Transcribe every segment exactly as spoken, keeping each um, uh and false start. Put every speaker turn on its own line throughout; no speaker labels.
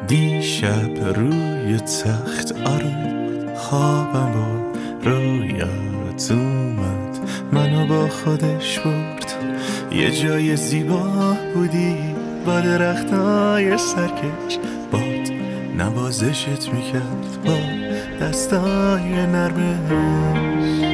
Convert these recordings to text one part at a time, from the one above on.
دیشب روی تخت آروم خوابم با رویت اومد، منو با خودش برد یه جای زیبا بودی با درختای سرکش، باد نوازشت میکرد با دستای نرمش.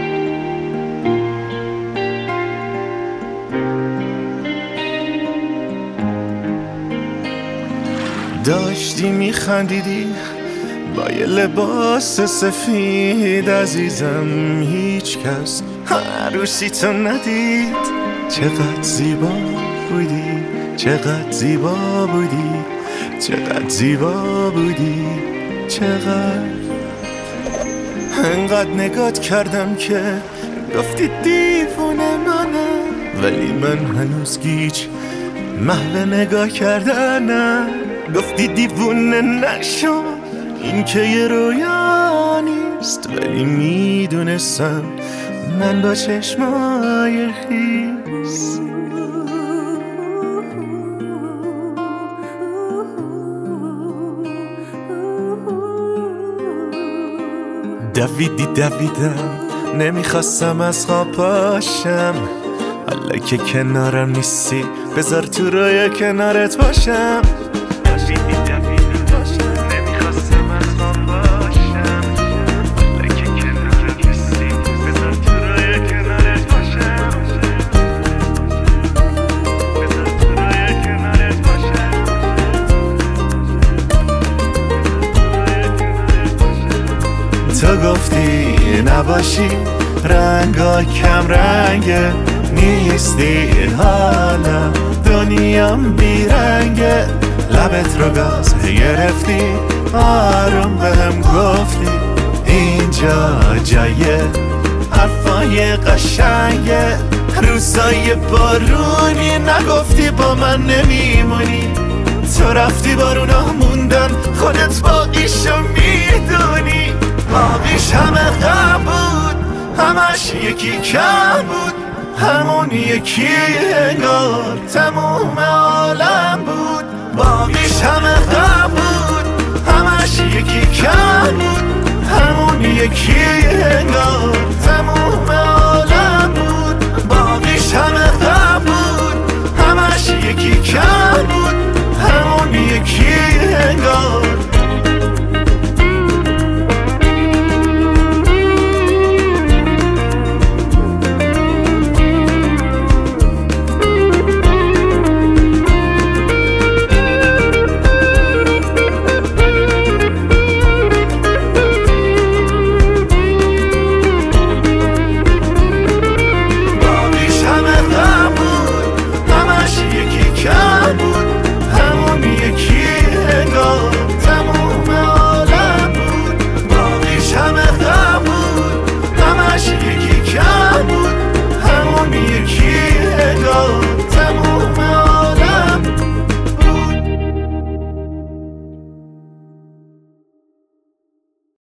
داشتی میخندیدی با یه لباس سفید عزیزم، هیچ کس عروسی تو ندید. چقدر زیبا بودی، چقدر زیبا بودی، چقدر زیبا بودی، چقدر. انقدر نگات کردم که گفتی دیوونه منم، ولی من هنوز گیج محو نگاه کردنم. گفتی دیوونه نشو، این که یه رویا نیست، ولی میدونستم من با چشمای خیس. دویدی دویدم نمیخواستم از خواب پاشم، حالا که کنارم نیستی بذار تو رویا کنارت باشم. تو گفتی نباشی رنگا کم رنگه، نیستی حالا دنیام بیرنگه. لبت رو گاز گرفتی آروم بهم گفتی اینجا جای حرفای قشنگه. روزای بارونی نگفتی با من نمیمونی، تو رفتی بارونا موندن خودت باقیشو میدونی. باقیش همه غم بود، همش یکی کم بود، همون یکی انگار تموم عالم بود. باقیش همه غم بود، همش یکی کم بود، همون یکی